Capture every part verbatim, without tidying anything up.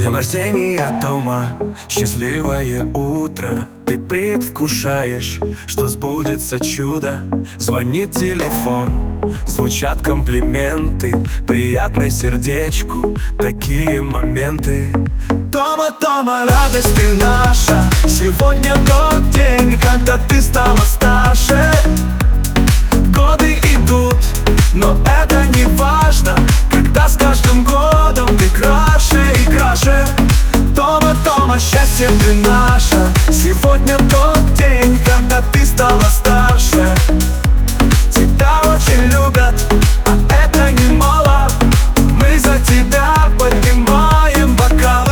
днем рождения, Тома, счастливое утро. Ты предвкушаешь, что сбудется чудо. Звонит телефон, звучат комплименты. Приятно сердечку такие моменты. Тома, Тома, радость ты наша. Сегодня тот день, когда ты стала старше. Годы идут, но это не важно, когда с каждым годом ты краше и краше. Тома, Тома, счастье ты наша. Сегодня тот день, когда ты стала старше. Тебя очень любят, а это немало. Мы за тебя поднимаем бокалы.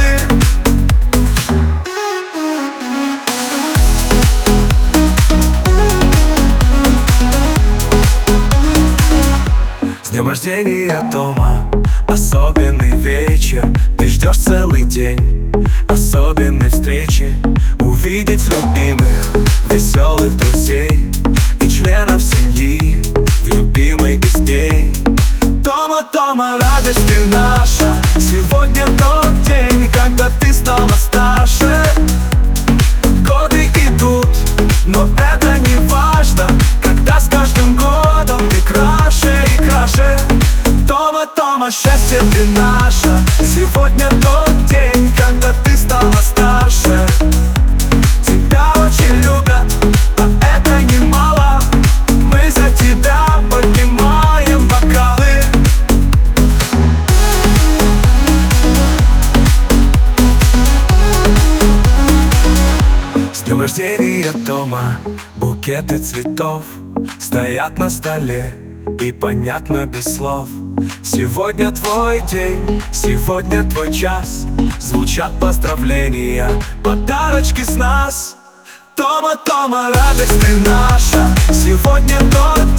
С днем рождения, Тома, особенный вечер. Ты ждешь целый день особенной встречи. Увидеть любимых, веселых друзей и членов семьи в любимой из дней. Тома, Тома, радость ты наша. Сегодня тот день, когда ты стала старше. Годы идут, но это не важно, когда с каждым годом ты краше и краше. Тома, Тома, счастье ты наша. Сегодня тот день, когда ты стала старше. Тебя очень любят, а это немало. Мы за тебя поднимаем бокалы. С днем рождения, Тома, букеты цветов стоят на столе, и понятно без слов. Сегодня твой день, сегодня твой час. Звучат поздравления, подарочки с нас. Тома, Тома, радость ты наша. Сегодня тот